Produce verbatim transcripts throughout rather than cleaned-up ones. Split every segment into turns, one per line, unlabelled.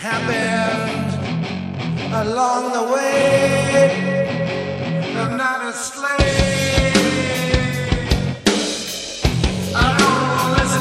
happened along the way. I'm not a slave. I don't listen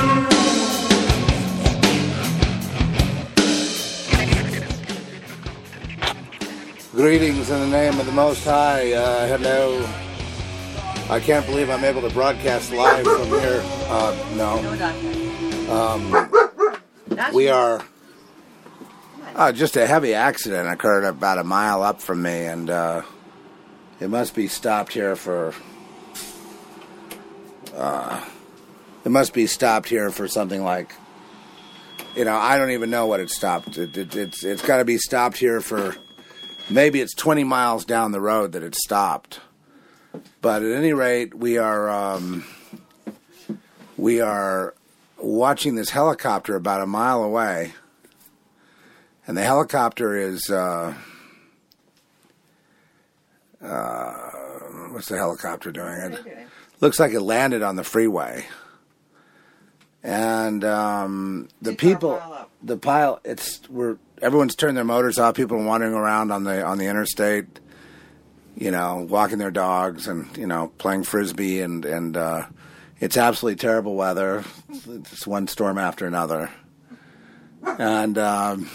to you. Greetings in the name of the Most High. Uh, hello. I can't believe I'm able to broadcast live from here. Uh, no. Um, we are... Uh, just a heavy accident occurred about a mile up from me, and uh, it must be stopped here for... Uh, it must be stopped here for something like... You know, I don't even know what it stopped. It, it, it's it's got to be stopped here for... Maybe it's twenty miles down the road that it stopped. But at any rate, we are... Um, we are watching this helicopter about a mile away. And the helicopter is, uh, uh, what's the helicopter doing? It looks like it landed on the freeway. And um, the Did people, the pilot, it's we're everyone's turned their motors off. People are wandering around on the on the interstate, you know, walking their dogs and you know playing frisbee and and uh, it's absolutely terrible weather. It's one storm after another, and. Um,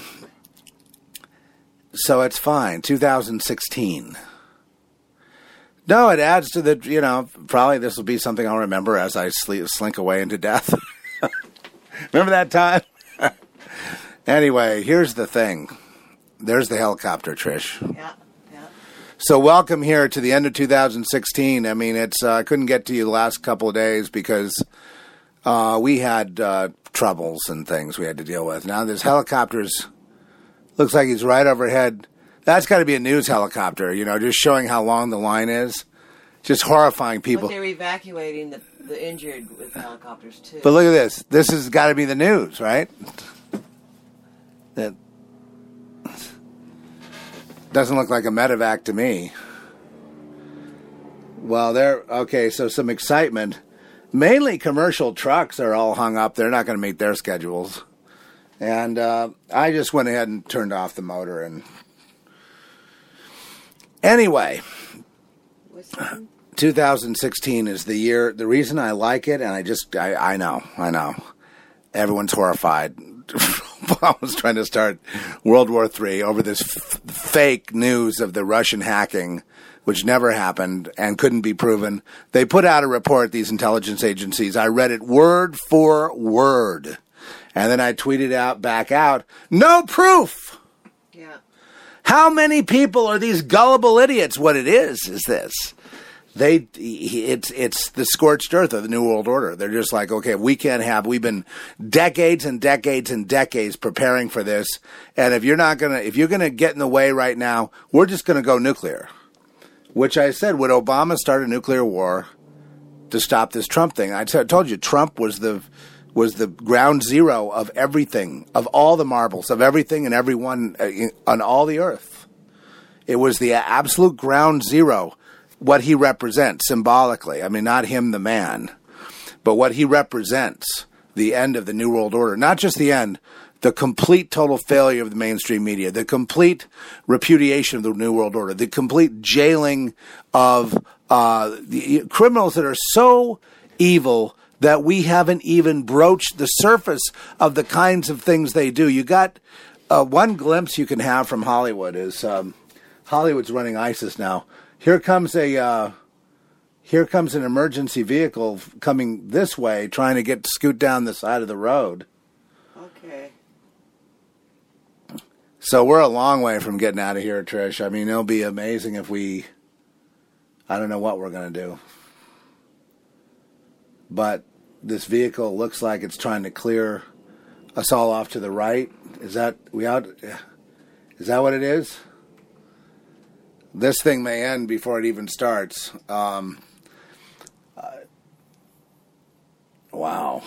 So it's fine. two thousand sixteen. No, it adds to the, you know, probably this will be something I'll remember as I sleep, slink away into death. Remember that time? Anyway, here's the thing. There's the helicopter, Trish.
Yeah, yeah.
So welcome here to the end of two thousand sixteen. I mean, it's uh, I couldn't get to you the last couple of days because uh, we had uh, troubles and things we had to deal with. Now there's helicopters... Looks like he's right overhead. That's got to be a news helicopter, you know, just showing how long the line is. Just horrifying people.
But they're evacuating the, the injured with helicopters, too.
But look at this. This has got to be the news, right? That doesn't look like a medevac to me. Well, there, okay, so some excitement. Mainly commercial trucks are all hung up. They're not going to meet their schedules. And uh, I just went ahead and turned off the motor. And anyway, two thousand sixteen is the year. The reason I like it, and I just, I, I know, I know. Everyone's horrified. I was trying to start World War Three over this f- fake news of the Russian hacking, which never happened and couldn't be proven. They put out a report, these intelligence agencies. I read it word for word. And then I tweeted out back out, no proof.
Yeah.
How many people are these gullible idiots? What it is is this: they, it's it's the scorched earth of the New World Order. They're just like, okay, we can't have. We've been decades and decades and decades preparing for this, and if you're not gonna, if you're gonna get in the way right now, we're just gonna go nuclear. Which I said, would Obama start a nuclear war to stop this Trump thing? I t- told you, Trump was the. was the ground zero of everything, of all the marbles, of everything and everyone uh, in, on all the earth. It was the absolute ground zero, what he represents symbolically. I mean, not him, the man, but what he represents, the end of the New World Order. Not just the end, the complete total failure of the mainstream media, the complete repudiation of the New World Order, the complete jailing of uh, the criminals that are so evil that we haven't even broached the surface of the kinds of things they do. You got uh, one glimpse you can have from Hollywood is um, Hollywood's running ISIS now. Here comes a uh, here comes an emergency vehicle coming this way, trying to get scoot down the side of the road.
Okay.
So we're a long way from getting out of here, Trish. I mean, it'll be amazing if we. I don't know what we're going to do, but. This vehicle looks like it's trying to clear us all off to the right. Is that we out? Is that what it is? This thing may end before it even starts. Um, uh, wow,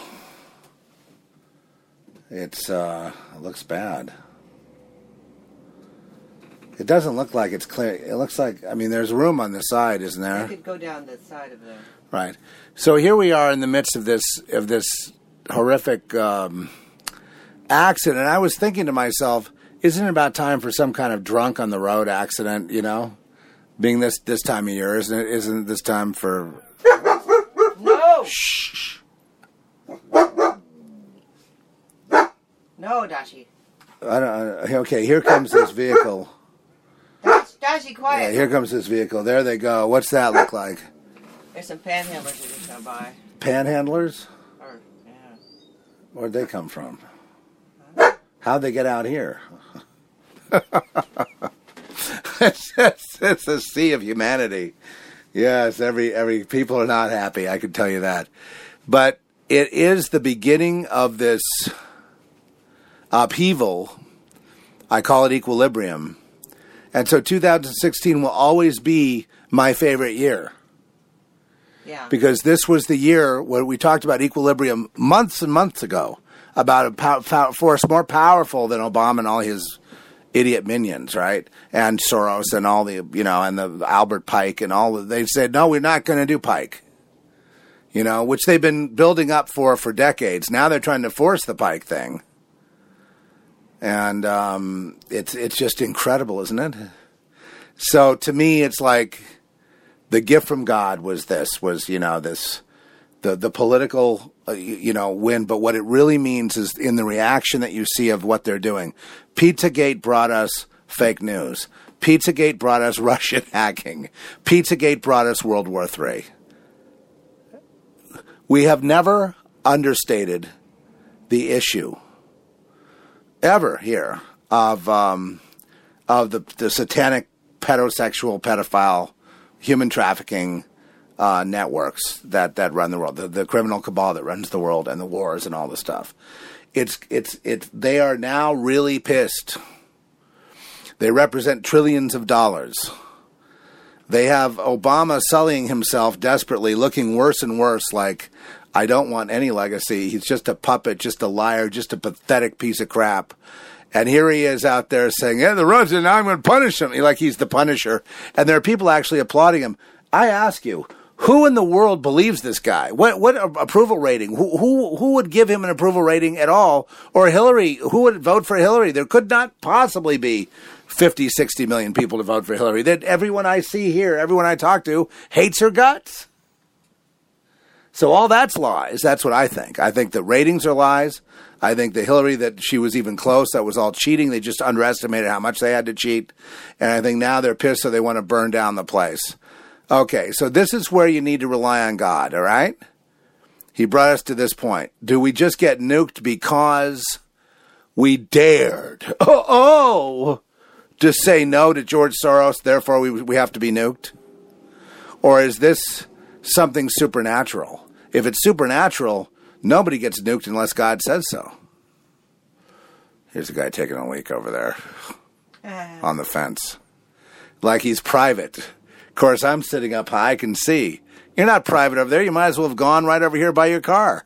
it's uh, it looks bad. It doesn't look like it's clear. It looks like, I mean, there's room on the side, isn't there?
You could go down the side of there.
Right. So here we are in the midst of this of this horrific um, accident. I was thinking to myself, isn't it about time for some kind of drunk on the road accident, you know? Being this, this time of year, isn't it? Isn't this time for...
No!
Shh.
No, Dashi.
I don't, I, okay, here comes this vehicle.
Dash, Dashi, quiet.
Yeah, here comes this vehicle. There they go. What's that look like?
There's some panhandlers that just come by.
Panhandlers?
Or, yeah.
Where'd they come from? Huh? How'd they get out here? it's, it's, it's a sea of humanity. Yes, every every people are not happy, I can tell you that. But it is the beginning of this upheaval. I call it equilibrium. And so two thousand sixteen will always be my favorite year.
Yeah.
Because this was the year where we talked about equilibrium months and months ago, about a pow- pow- force more powerful than Obama and all his idiot minions, right? And Soros and all the, you know, and the Albert Pike and all of, they said, no, we're not going to do Pike. You know, which they've been building up for for decades. Now they're trying to force the Pike thing. And um, it's it's just incredible, isn't it? So to me, it's like the gift from God was this, was, you know, this, the, the political, uh, you, you know, win. But what it really means is in the reaction that you see of what they're doing. Pizzagate brought us fake news. Pizzagate brought us Russian hacking. Pizzagate brought us World War Three. We have never understated the issue ever here of um, of the, the satanic pedosexual pedophile human trafficking uh, networks that, that run the world, the, the criminal cabal that runs the world and the wars and all the stuff. It's it's it's they are now really pissed. They represent trillions of dollars. They have Obama sullying himself desperately, looking worse and worse like, I don't want any legacy. He's just a puppet, just a liar, just a pathetic piece of crap. And here he is out there saying, yeah, the Russians, now I'm going to punish him. Like he's the Punisher. And there are people actually applauding him. I ask you, who in the world believes this guy? What what approval rating? Who, who who would give him an approval rating at all? Or Hillary, who would vote for Hillary? There could not possibly be fifty, sixty million people to vote for Hillary. That everyone I see here, everyone I talk to, hates her guts. So all that's lies. That's what I think. I think the ratings are lies. I think the Hillary, that she was even close, that was all cheating. They just underestimated how much they had to cheat. And I think now they're pissed, so they want to burn down the place. Okay, so this is where you need to rely on God, all right? He brought us to this point. Do we just get nuked because we dared, oh, oh to say no to George Soros, therefore we we have to be nuked? Or is this something supernatural? If it's supernatural, nobody gets nuked unless God says so. Here's a guy taking a leak over there uh. on the fence. Like he's private. Of course, I'm sitting up high, I can see. You're not private over there. You might as well have gone right over here by your car.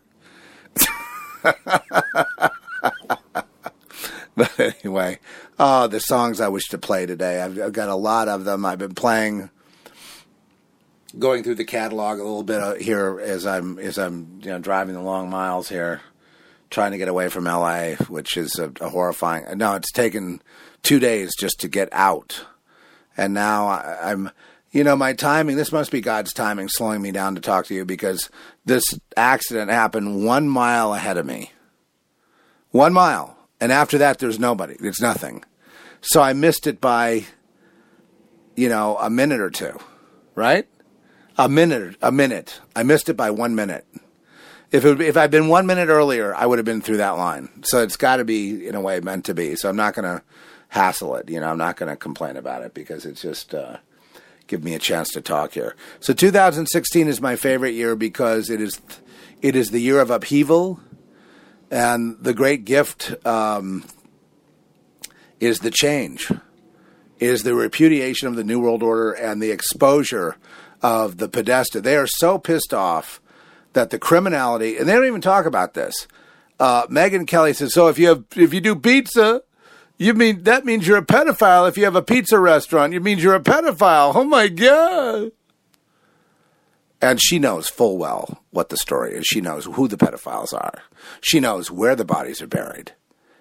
But anyway, oh, the songs I wish to play today. I've, I've got a lot of them. I've been playing, going through the catalog a little bit here as I'm as I'm you know driving the long miles here, trying to get away from L A, which is a, a horrifying. No, it's taken two days just to get out, and now I, I'm. You know, my timing, this must be God's timing slowing me down to talk to you because this accident happened one mile ahead of me. One mile. And after that, there's nobody. There's nothing. So I missed it by, you know, a minute or two, right? A minute, a minute. I missed it by one minute. If it, if I'd been one minute earlier, I would have been through that line. So it's got to be, in a way, meant to be. So I'm not going to hassle it. You know, I'm not going to complain about it because it's just... Uh, give me a chance to talk here. So two thousand sixteen is my favorite year because it is it is the year of upheaval, and the great gift um, is the change, is the repudiation of the New World Order and the exposure of the Podesta. They are so pissed off that the criminality, and they don't even talk about this. Uh, Megyn Kelly says, so if you have if you do pizza, You mean that means you're a pedophile if you have a pizza restaurant. It means you're a pedophile. Oh, my God. And she knows full well what the story is. She knows who the pedophiles are. She knows where the bodies are buried.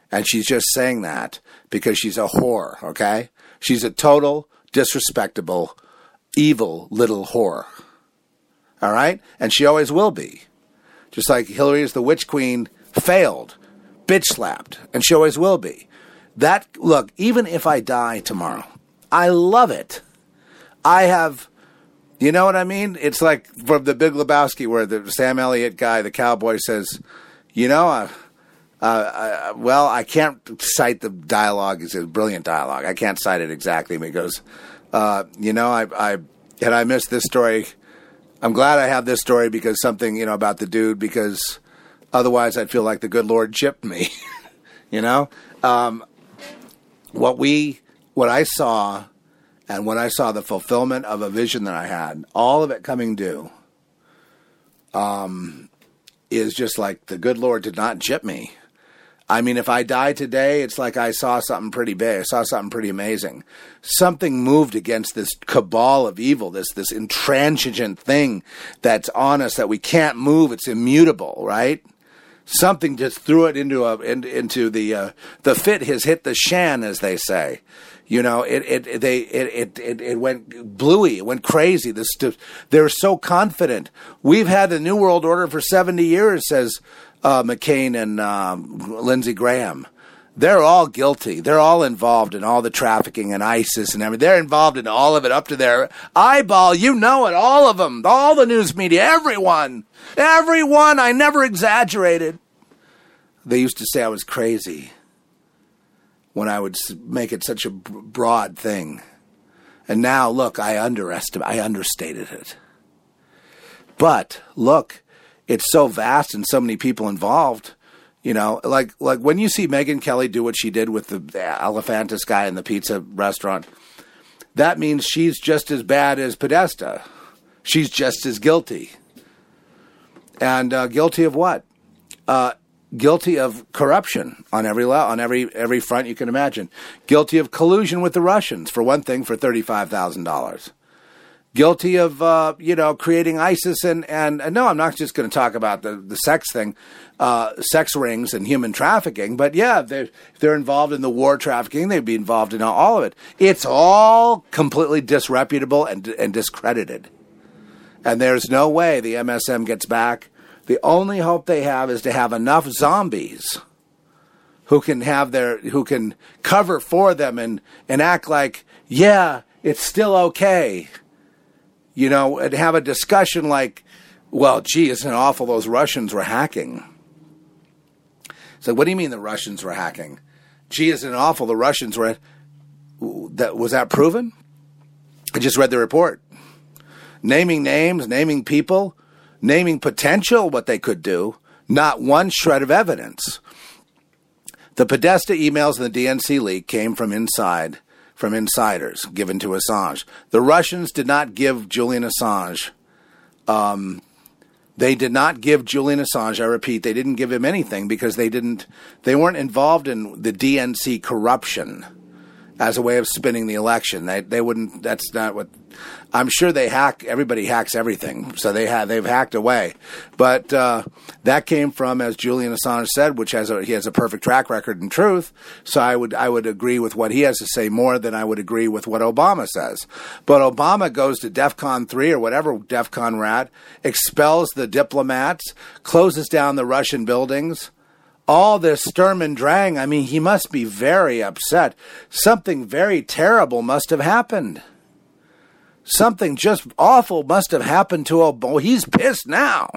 And she's just saying that because she's a whore, okay? She's a total, disrespectable, evil little whore. All right? And she always will be. Just like Hillary is the witch queen, failed, bitch slapped, and she always will be. That, look, even if I die tomorrow, I love it. I have, you know what I mean? It's like from the Big Lebowski where the Sam Elliott guy, the cowboy, says, you know, uh, uh, I, well, I can't cite the dialogue. It's a brilliant dialogue. I can't cite it exactly. But he goes, uh, you know, I, I, and I missed this story. I'm glad I have this story because something, you know, about the dude, because otherwise I'd feel like the good Lord gypped me, you know? Um, what we, what I saw, and when I saw the fulfillment of a vision that I had, all of it coming due, um, is just like the good Lord did not gyp me. I mean, if I die today, it's like I saw something pretty big. I saw something pretty amazing. Something moved against this cabal of evil, this this intransigent thing that's on us that we can't move. It's immutable, right? Something just threw it into a in, into the uh, the fit has hit the shan, as they say. You know, it it they it it it went bluey, it went crazy. This they're so confident. We've had the New World Order for seventy years, says uh, McCain and um, Lindsey Graham. They're all guilty. They're all involved in all the trafficking and ISIS and everything. They're involved in all of it up to their eyeball. You know it, all of them, all the news media, everyone, everyone. I never exaggerated. They used to say I was crazy when I would make it such a broad thing. And now, look, I underestimated, I understated it. But, look, it's so vast and so many people involved. You know, like like when you see Megyn Kelly do what she did with the, the Elephantis guy in the pizza restaurant, that means she's just as bad as Podesta. She's just as guilty. And uh, guilty of what? Uh Guilty of corruption on every on every every front you can imagine. Guilty of collusion with the Russians, for one thing, for thirty-five thousand dollars. Guilty of, uh, you know, creating ISIS and, and, and no, I'm not just going to talk about the, the sex thing, uh, sex rings and human trafficking, but yeah, they're, if they're involved in the war trafficking, they'd be involved in all of it. It's all completely disreputable and, and discredited. And there's no way the M S M gets back. The only hope they have is to have enough zombies who can have their, who can cover for them and, and act like, yeah, it's still okay. You know, and have a discussion like, well, gee, isn't it awful those Russians were hacking? So what do you mean the Russians were hacking? Gee, isn't it awful the Russians were, that was that proven? I just read the report. Naming names, naming people, naming potential what they could do, not one shred of evidence. The Podesta emails and the D N C leak came from inside, from insiders given to Assange. The Russians did not give Julian Assange, um, they did not give Julian Assange, I repeat, they didn't give him anything because they didn't, they weren't involved in the D N C corruption as a way of spinning the election. They they wouldn't, that's not what, I'm sure they hack, everybody hacks everything, so they have, they've hacked away. But uh, that came from, as Julian Assange said, which has a, he has a perfect track record in truth, so I would I would agree with what he has to say more than I would agree with what Obama says. But Obama goes to DEFCON three or whatever DEFCON we're at, expels the diplomats, closes down the Russian buildings, all this Sturm and Drang. I mean, he must be very upset. Something very terrible must have happened. Something just awful must have happened to Obama. He's pissed now.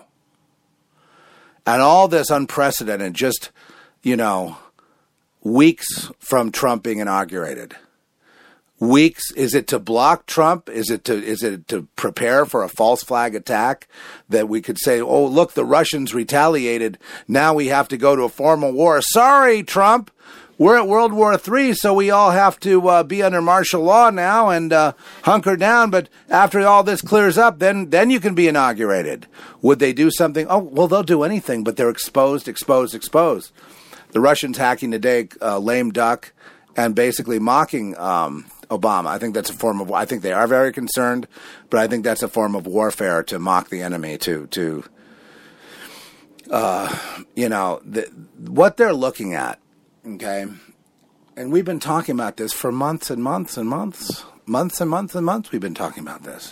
And all this unprecedented, just, you know, weeks from Trump being inaugurated. Weeks, is it to block Trump? Is it to is it to prepare for a false flag attack that we could say, oh, look, the Russians retaliated. Now we have to go to a formal war. Sorry, Trump. We're at World War Three, so we all have to uh, be under martial law now and uh, hunker down. But after all this clears up, then then you can be inaugurated. Would they do something? Oh, well, they'll do anything, but they're exposed, exposed, exposed. The Russians hacking today, uh, lame duck, and basically mocking um, Obama. I think that's a form of. I think they are very concerned, but I think that's a form of warfare to mock the enemy. To to, uh, you know, the, what they're looking at. Okay. And we've been talking about this for months and months and months. Months and months and months we've been talking about this.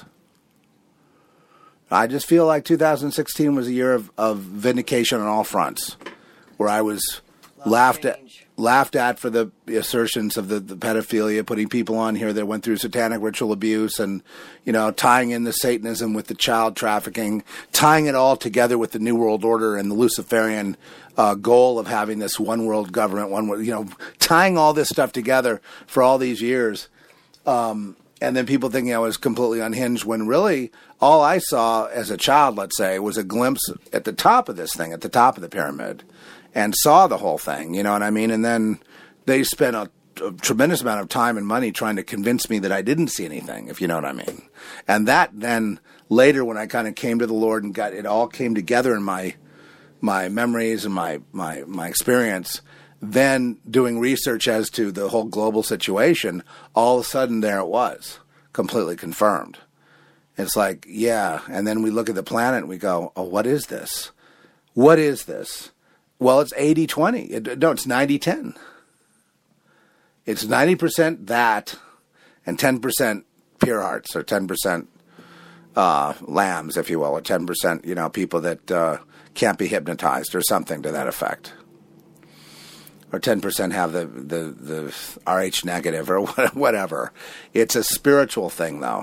I just feel like two thousand sixteen was a year of, of vindication on all fronts, where I was laughed at, laughed at for the assertions of the, the pedophilia, putting people on here that went through satanic ritual abuse and, you know, tying in the Satanism with the child trafficking, tying it all together with the New World Order and the Luciferian uh, goal of having this one world government, one world, you know, tying all this stuff together for all these years. Um, and then people thinking I was completely unhinged when really all I saw as a child, let's say, was a glimpse at the top of this thing, at the top of the pyramid, and saw the whole thing, you know what I mean? And then they spent a, a tremendous amount of time and money trying to convince me that I didn't see anything, if you know what I mean. And that then later when I kind of came to the Lord and got it all came together in my my memories and my, my, my experience, then doing research as to the whole global situation, all of a sudden there it was, completely confirmed. It's like, yeah, and then we look at the planet and we go, oh, what is this? What is this? Well, it's eighty twenty. It, no, it's ninety ten. It's ninety percent that and ten percent pure hearts, or ten percent uh, lambs, if you will, or ten percent, you know, people that uh, can't be hypnotized or something to that effect. Or ten percent have the, the, the R H negative or whatever. It's a spiritual thing, though.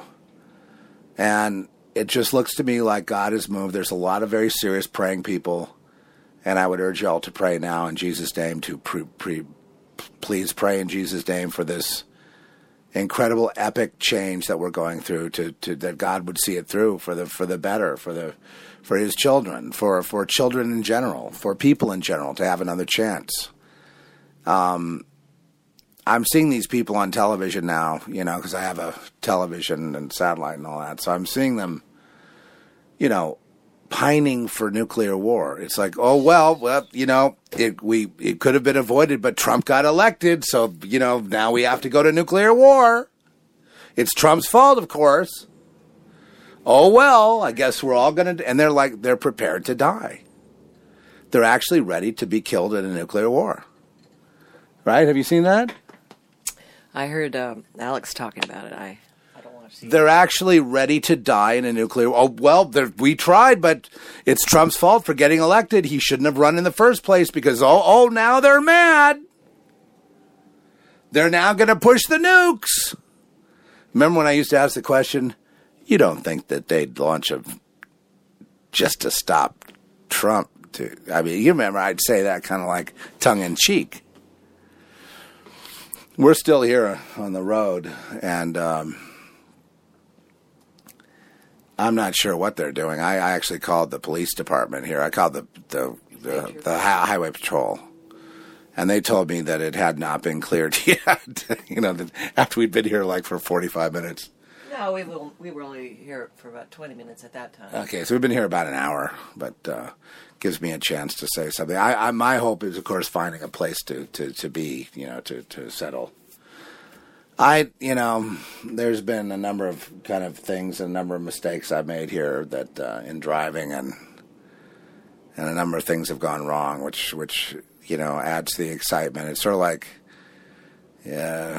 And it just looks to me like God has moved. There's a lot of very serious praying people. And I would urge y'all to pray now in Jesus' name, to pre, pre, please pray in Jesus' name for this incredible, epic change that we're going through, to, to that God would see it through for the for the better, for the for His children, for for children in general, for people in general to have another chance. Um, I'm seeing these people on television now, you know, because I have a television and satellite and all that. So I'm seeing them, you know, pining for nuclear war. It's like, oh, well, well, you know, it, we, it could have been avoided, but Trump got elected. So, you know, now we have to go to nuclear war. It's Trump's fault, of course. Oh, well, I guess we're all going to, and they're like, they're prepared to die. They're actually ready to be killed in a nuclear war. Right? Have you seen that?
I heard um, Alex talking about it. I, I don't want to see
They're
it.
actually ready to die in a nuclear... Oh, well, we tried, but it's Trump's fault for getting elected. He shouldn't have run in the first place because, oh, oh now they're mad. They're now going to push the nukes. Remember when I used to ask the question, you don't think that they'd launch a... just to stop Trump? To, I mean, you remember I'd say that kind of like tongue-in-cheek. We're still here on the road, and um, I'm not sure what they're doing. I, I actually called the police department here. I called the the, the, the highway patrol, and they told me that it had not been cleared yet. You know, that after we'd been here like for forty-five minutes.
No, we will, we were only here for about twenty minutes at that time.
Okay, so we've been here about an hour, but uh, gives me a chance to say something. I, I my hope is, of course, finding a place to, to, to be, you know, to, to settle. I, you know, there's been a number of kind of things, a number of mistakes I've made here that uh, in driving, and and a number of things have gone wrong, which which you know adds to the excitement. It's sort of like, yeah.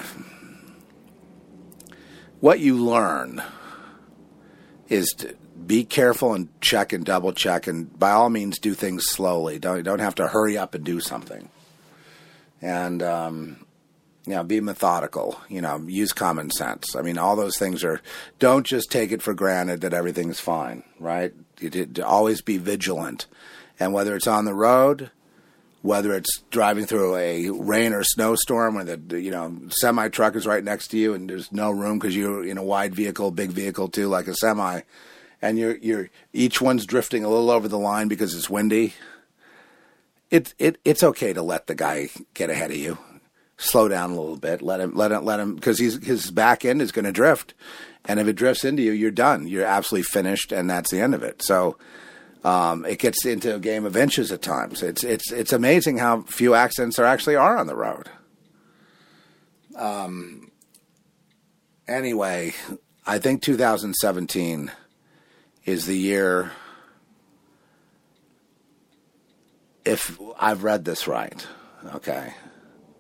What you learn is to be careful and check and double check, and by all means do things slowly. Don't don't have to hurry up and do something. And um, you know, be methodical. You know, use common sense. I mean, all those things are. Don't just take it for granted that everything's fine, right? You did, always be vigilant, and whether it's on the road, whether it's driving through a rain or snowstorm where the, you know, semi truck is right next to you and there's no room because you're in a wide vehicle, big vehicle too, like a semi, and you're you're each one's drifting a little over the line because it's windy. It it it's okay to let the guy get ahead of you. Slow down a little bit. Let him let him let him because he's his back end is going to drift, and if it drifts into you, you're done. You're absolutely finished, and that's the end of it. So. Um, it gets into a game of inches at times. It's it's it's amazing how few accidents there actually are on the road. Um. Anyway, I think two thousand seventeen is the year, if I've read this right, okay,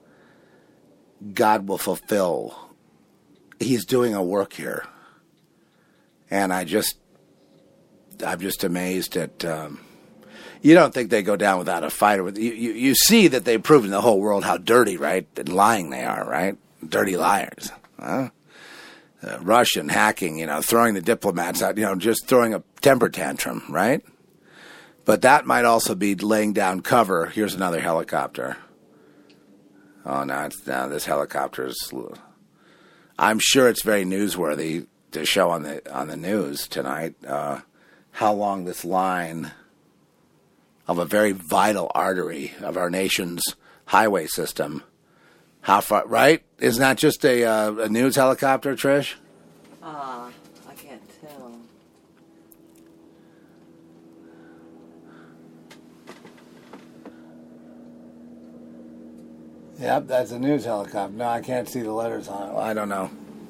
God will fulfill. He's doing a work here. And I just, I'm just amazed at, um, you don't think they go down without a fight. You, you, you see that they've proven to the whole world how dirty, right, and lying they are, right? Dirty liars. Huh? Uh, Russian hacking, you know, throwing the diplomats out, you know, just throwing a temper tantrum, right? But that might also be laying down cover. Here's another helicopter. Oh, no, it's, no, this helicopter is, I'm sure it's very newsworthy to show on the on the news tonight uh, how long this line of a very vital artery of our nation's highway system, how far, right? Isn't that just a, uh, a news helicopter, Trish?
Uh, I can't tell.
Yep, that's a news helicopter. No, I can't see the letters on it. Well, I don't know.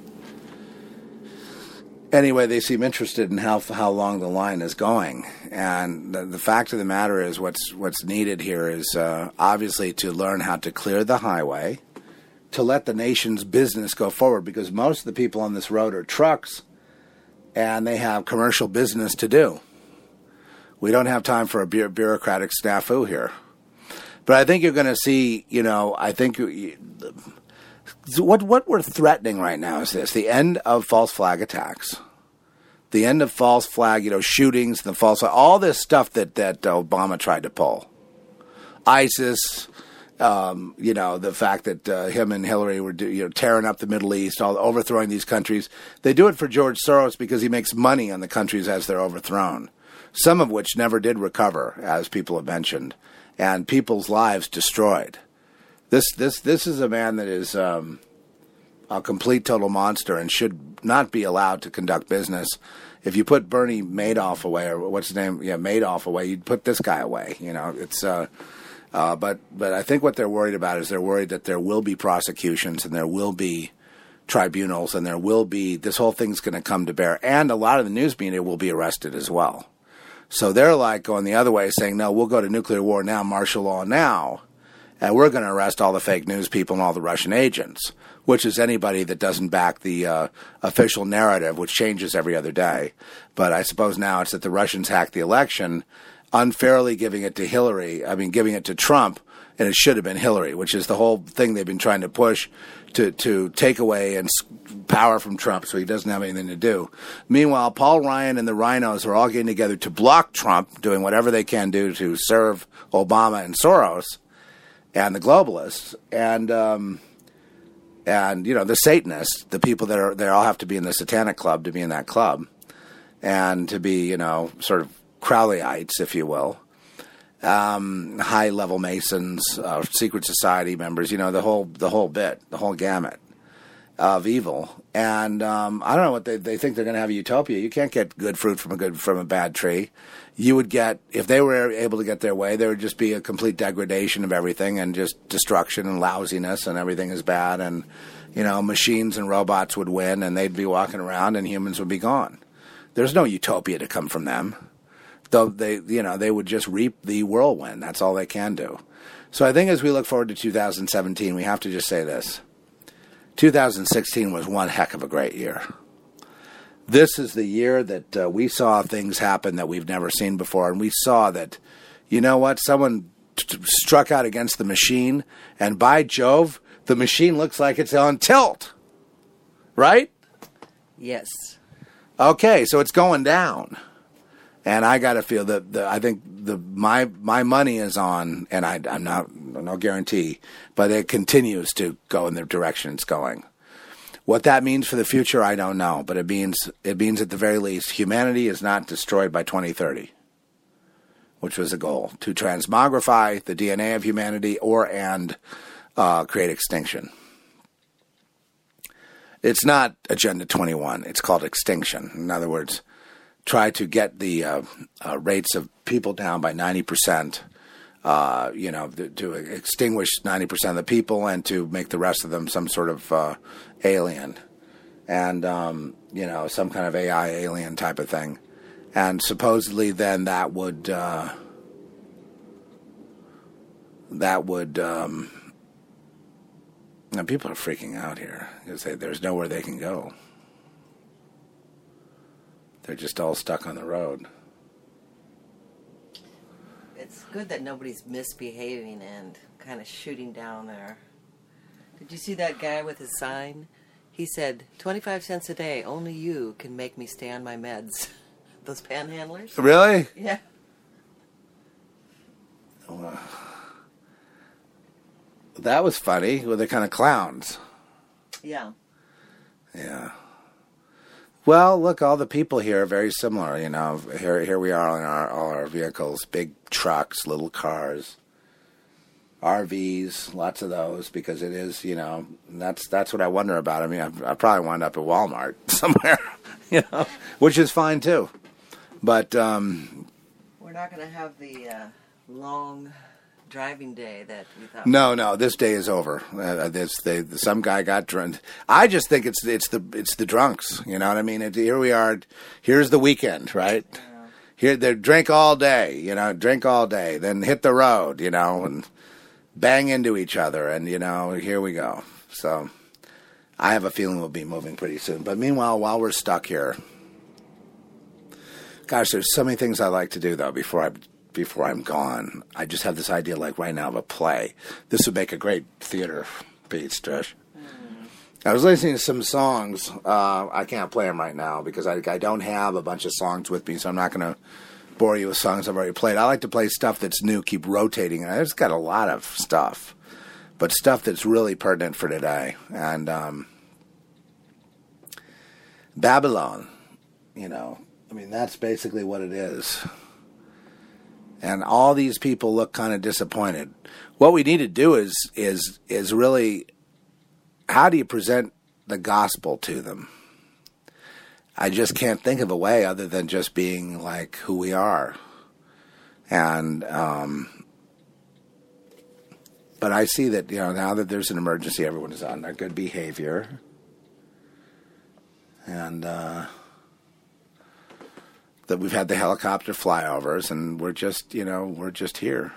Anyway, they seem interested in how how long the line is going, and the, the fact of the matter is, what's what's needed here is uh, obviously to learn how to clear the highway, to let the nation's business go forward, because most of the people on this road are trucks, and they have commercial business to do. We don't have time for a bu- bureaucratic snafu here. But I think you're going to see, you know, I think you, what what we're threatening right now is this: the end of false flag attacks, the end of false flag, you know, shootings, the false flag, all this stuff that that Obama tried to pull, ISIS, um, you know, the fact that uh, him and Hillary were, you know, tearing up the Middle East, all overthrowing these countries. They do it for George Soros because he makes money on the countries as they're overthrown, some of which never did recover, as people have mentioned, and people's lives destroyed. This this this is a man that is um, a complete total monster and should not be allowed to conduct business. If you put Bernie Madoff away, or what's his name, yeah, Madoff away, you'd put this guy away. You know, it's. Uh, uh, but but I think what they're worried about is they're worried that there will be prosecutions and there will be tribunals and there will be, this whole thing's going to come to bear, and a lot of the news media will be arrested as well. So they're like going the other way, saying, no, we'll go to nuclear war now, martial law now, and we're going to arrest all the fake news people and all the Russian agents, which is anybody that doesn't back the uh, official narrative, which changes every other day. But I suppose now it's that the Russians hacked the election, unfairly giving it to Hillary, I mean, giving it to Trump, and it should have been Hillary, which is the whole thing they've been trying to push to, to take away and power from Trump so he doesn't have anything to do. Meanwhile, Paul Ryan and the Rhinos are all getting together to block Trump, doing whatever they can do to serve Obama and Soros and the globalists, and um, and you know, the Satanists, the people that are, they all have to be in the Satanic Club to be in that club, and to be, you know, sort of Crowleyites, if you will, um, high level Masons, uh, secret society members, you know, the whole the whole bit, the whole gamut of evil. And um, I don't know what they they think they're going to have a utopia. You can't get good fruit from a good from a bad tree. You would get, if they were able to get their way, there would just be a complete degradation of everything and just destruction and lousiness, and everything is bad, and, you know, machines and robots would win, and they'd be walking around and humans would be gone. There's no utopia to come from them. Though they, you know, they would just reap the whirlwind. That's all they can do. So I think as we look forward to two thousand seventeen, we have to just say this. two thousand sixteen was one heck of a great year. This is the year that uh, we saw things happen that we've never seen before, and we saw that, you know what, someone t- struck out against the machine, and by Jove, the machine looks like it's on tilt. Right?
Yes.
Okay, so it's going down. And I got to feel that the, I think the my my money is on, and I, I'm not, no guarantee, but it continues to go in the direction it's going. What that means for the future, I don't know, but it means it means at the very least humanity is not destroyed by twenty thirty, which was the goal, to transmogrify the D N A of humanity or and uh, create extinction. It's not Agenda twenty-one. It's called extinction. In other words, try to get the uh, uh, rates of people down by ninety percent, uh, you know, to, to extinguish ninety percent of the people and to make the rest of them some sort of uh, alien and, um, you know, some kind of A I alien type of thing. And supposedly then that would, uh, that would, um, Now, people are freaking out here because there's nowhere they can go. They're just all stuck on the road.
It's good that nobody's misbehaving and kind of shooting down there. Did you see that guy with his sign? He said, twenty-five cents a day, only you can make me stay on my meds. Those panhandlers?
Really?
Yeah.
Well, that was funny. Well, they're kind of clowns.
Yeah.
Yeah. Well, look, all the people here are very similar. You know, here here we are in our all our vehicles, big trucks, little cars, R Vs, lots of those, because it is, you know, that's that's what I wonder about. I mean, I, I probably wind up at Walmart somewhere, you know, which is fine too. But um,
we're not going to have the uh, long driving day that we thought.
No, no, this day is over. Uh, this they some guy got drunk. I just think it's it's the it's the drunks. You know what I mean? It, here we are. Here's the weekend, right? Yeah. Here they drink all day. You know, drink all day, then hit the road. You know, and bang into each other, and you know, here we go. So, I have a feeling we'll be moving pretty soon. But meanwhile, while we're stuck here, gosh, there's so many things I like to do though before I. Before I'm gone. I just have this idea, like right now, of a play. This would make a great theater piece, Trish. Mm. I was listening to some songs. Uh, I can't play them right now because I, I don't have a bunch of songs with me, so I'm not going to bore you with songs I've already played. I like to play stuff that's new, keep rotating. And I've got a lot of stuff, but stuff that's really pertinent for today. And um, Babylon, you know, I mean, that's basically what it is. And all these people look kind of disappointed. What we need to do is is is really, how do you present the gospel to them? I just can't think of a way other than just being like who we are. And um, but I see that, you know, now that there's an emergency, everyone is on their good behavior. And uh that we've had the helicopter flyovers, and we're just, you know, we're just here.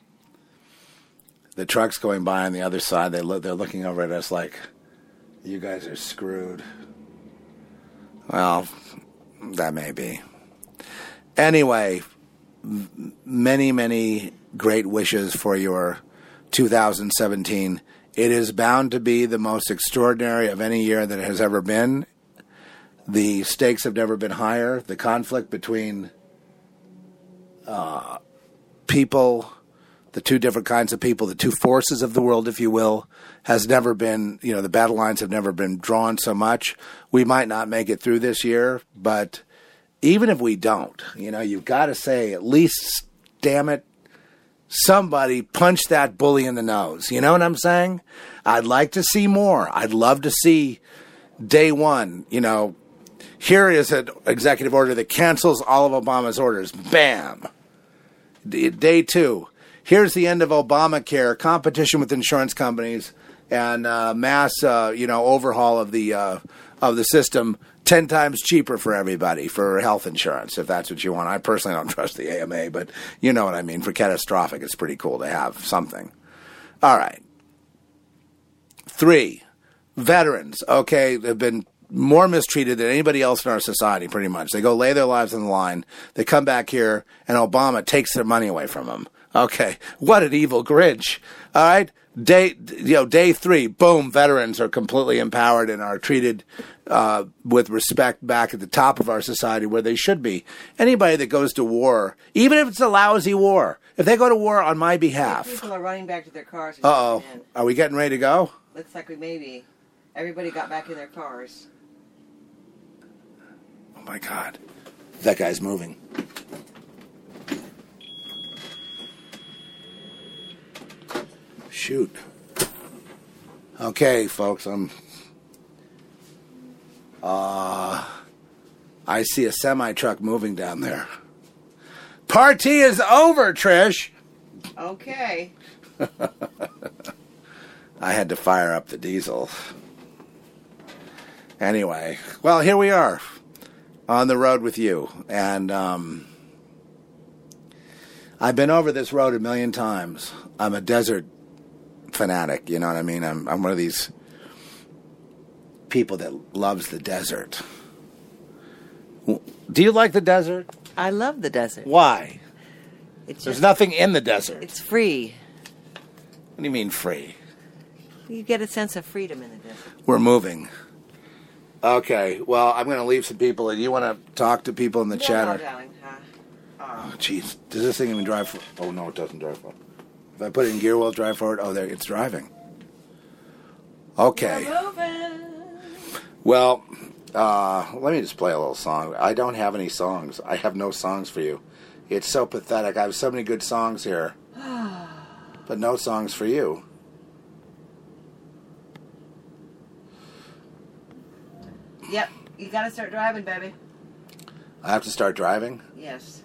The trucks going by on the other side, they look, they're looking over at us like, you guys are screwed. Well, that may be. Anyway, m- many, many great wishes for your two thousand seventeen. It is bound to be the most extraordinary of any year that it has ever been. The stakes have never been higher. The conflict between uh, people, the two different kinds of people, the two forces of the world, if you will, has never been, you know, the battle lines have never been drawn so much. We might not make it through this year, but even if we don't, you know, you've got to say, at least, damn it, somebody punch that bully in the nose. You know what I'm saying? I'd like to see more. I'd love to see day one, you know, here is an executive order that cancels all of Obama's orders. Bam. Day two. Here's the end of Obamacare, competition with insurance companies, and uh, mass, uh, you know, overhaul of the uh, of the system. Ten times cheaper for everybody for health insurance, if that's what you want. I personally don't trust the A M A, but you know what I mean. For catastrophic, it's pretty cool to have something. All right. Three. Veterans. Okay, they've been more mistreated than anybody else in our society, pretty much. They go lay their lives on the line. They come back here, and Obama takes their money away from them. Okay, what an evil Grinch. All right, day you know day three, boom, veterans are completely empowered and are treated uh, with respect back at the top of our society where they should be. Anybody that goes to war, even if it's a lousy war, if they go to war on my behalf.
People are running back to their cars.
Uh-oh, are we getting ready to go?
Looks like we may be. Everybody got back in their cars.
Oh, my God. That guy's moving. Shoot. Okay, folks, I'm... Uh, I see a semi-truck moving down there. Party is over, Trish!
Okay.
I had to fire up the diesel. Anyway, well, here we are on the road with you. And um, I've been over this road a million times. I'm a desert fanatic. You know what I mean? I'm I'm one of these people that loves the desert. Do you like the desert?
I love the desert.
Why?
It's
There's
just,
nothing in the desert.
It's free.
What do you mean free?
You get a sense of freedom in the desert.
We're moving. Okay, well, I'm going to leave some people. Do you want to talk to people in the
No,
chat?
no,
or-
darling. Huh?
Oh, jeez. Does this thing even drive for... Oh, no, it doesn't drive forward. If I put it in gear, will it drive forward? Oh, there, it's driving. Okay.
We're moving.
Well, uh, let me just play a little song. I don't have any songs. I have no songs for you. It's so pathetic. I have so many good songs here, but no songs for you.
Yep, you gotta start driving, baby.
I have to start driving?
Yes.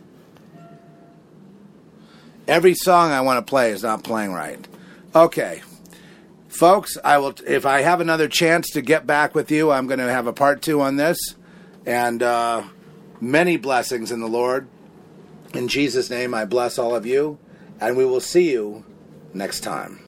Every song I want to play is not playing right. Okay. Folks, I will. If I have another chance to get back with you, I'm going to have a part two on this. And uh, many blessings in the Lord. In Jesus' name, I bless all of you. And we will see you next time.